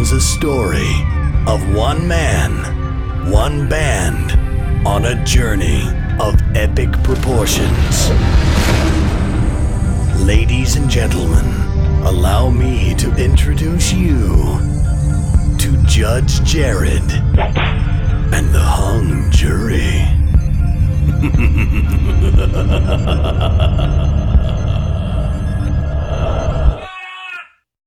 tells a story of one man, one band, on a journey of epic proportions. Ladies and gentlemen, allow me to introduce you to Judge Jared and the Hung Jury.